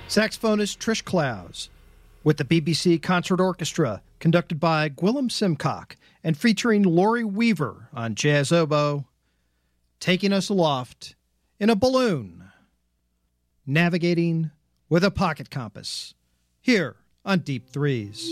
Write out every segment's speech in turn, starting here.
Saxophonist Trish Clowes, with the BBC Concert Orchestra, conducted by Gwilym Simcock, and featuring Laurie Weaver on jazz oboe, taking us aloft in a balloon, navigating with a pocket compass, here on Deep Threes.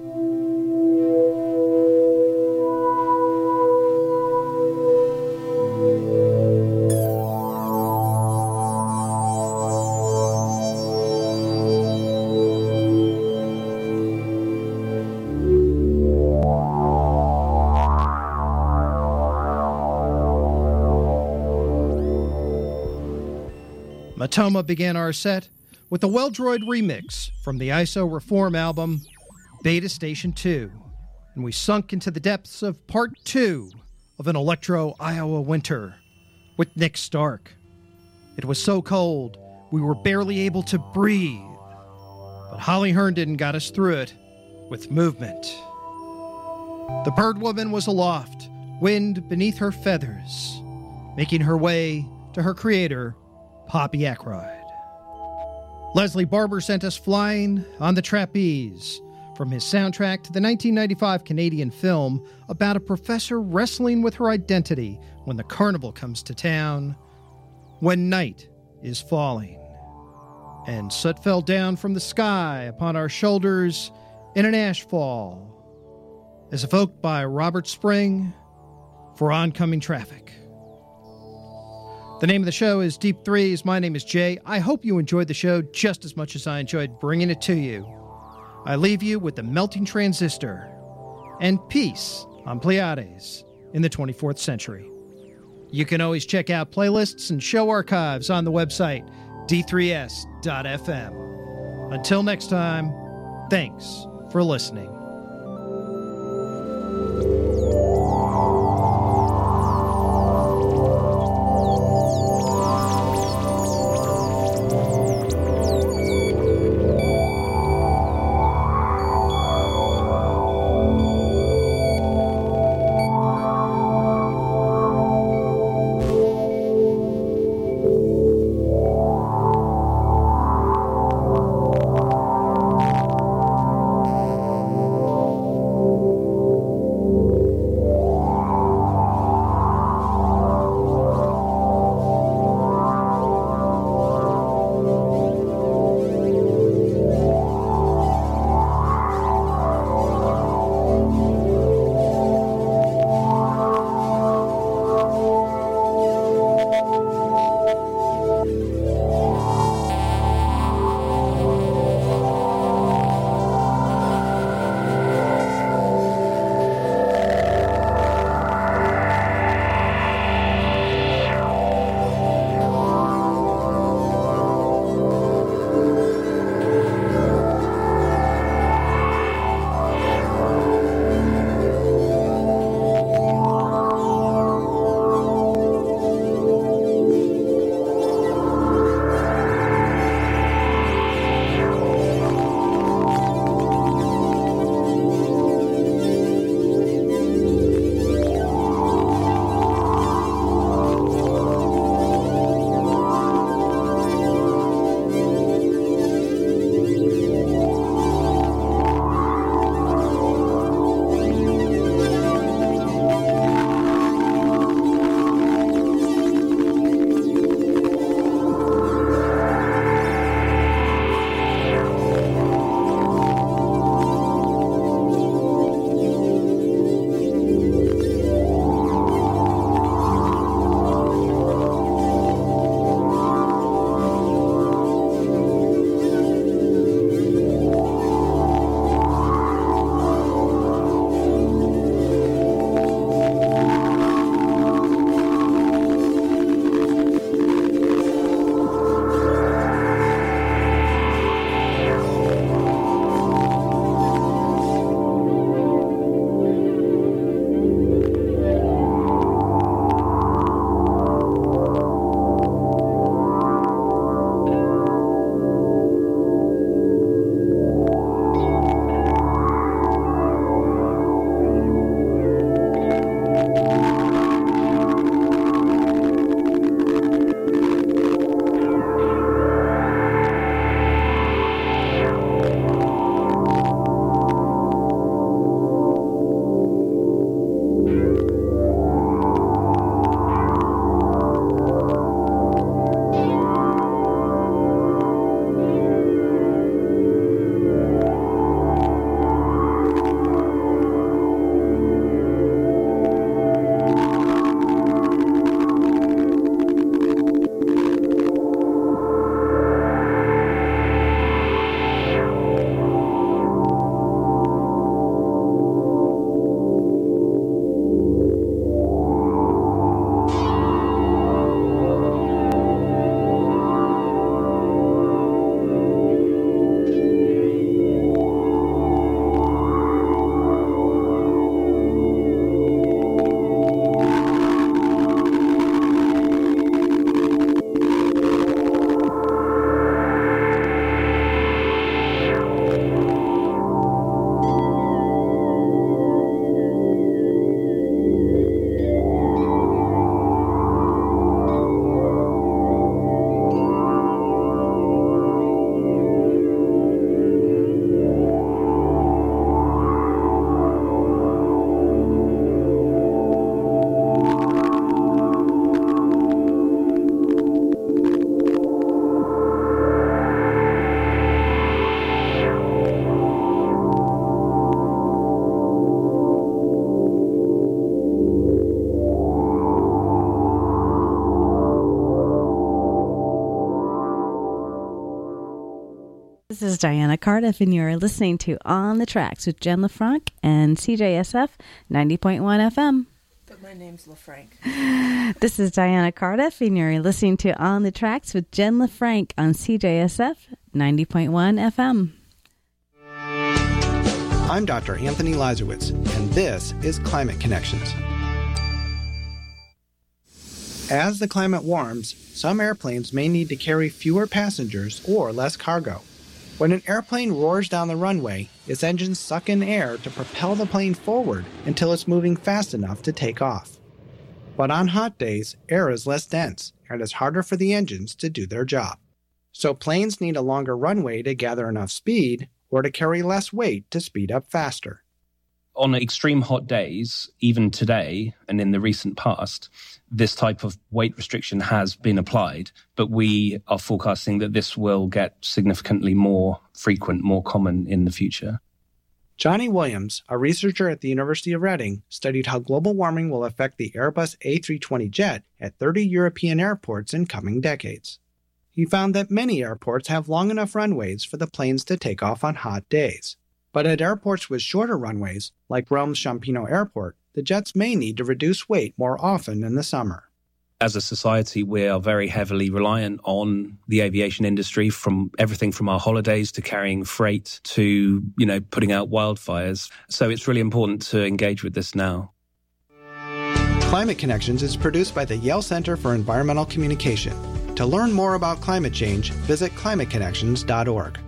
Matoma began our set with a Well-Droid remix from the ISO Reform album, Beta Station 2, and we sunk into the depths of Part 2 of an Electro Iowa winter with Nick Stark. It was so cold, we were barely able to breathe, but Holly Herndon got us through it with movement. The Bird Woman was aloft, wind beneath her feathers, making her way to her creator, Poppy Ackroyd. Leslie Barber sent us Flying on the Trapeze from his soundtrack to the 1995 Canadian film about a professor wrestling with her identity when the carnival comes to town, When Night is Falling. And soot fell down from the sky upon our shoulders in an ashfall, as evoked by Robert Spring for Oncoming Traffic. The name of the show is Deep Threes. My name is Jay. I hope you enjoyed the show just as much as I enjoyed bringing it to you. I leave you with the Melting Transistor and peace on Pleiades in the 24th century. You can always check out playlists and show archives on the website d3s.fm. Until next time, thanks for listening. is Diana Cardiff, and you're listening to On the Tracks with Jen LaFranc and CJSF 90.1 FM. But my name's LaFranc. This is Diana Cardiff, and you're listening to On the Tracks with Jen LaFranc on CJSF 90.1 FM. I'm Dr. Anthony Lazarowitz, and this is Climate Connections. As the climate warms, some airplanes may need to carry fewer passengers or less cargo. When an airplane roars down the runway, its engines suck in air to propel the plane forward until it's moving fast enough to take off. But on hot days, air is less dense, and it's harder for the engines to do their job. So planes need a longer runway to gather enough speed, or to carry less weight to speed up faster. On extreme hot days, even today and in the recent past, this type of weight restriction has been applied, but we are forecasting that this will get significantly more frequent, more common in the future. Johnny Williams, a researcher at the University of Reading, studied how global warming will affect the Airbus A320 jet at 30 European airports in coming decades. He found that many airports have long enough runways for the planes to take off on hot days. But at airports with shorter runways, like Rome's Ciampino Airport, the jets may need to reduce weight more often in the summer. As a society, we are very heavily reliant on the aviation industry, from everything from our holidays to carrying freight to, putting out wildfires. So it's really important to engage with this now. Climate Connections is produced by the Yale Center for Environmental Communication. To learn more about climate change, visit climateconnections.org.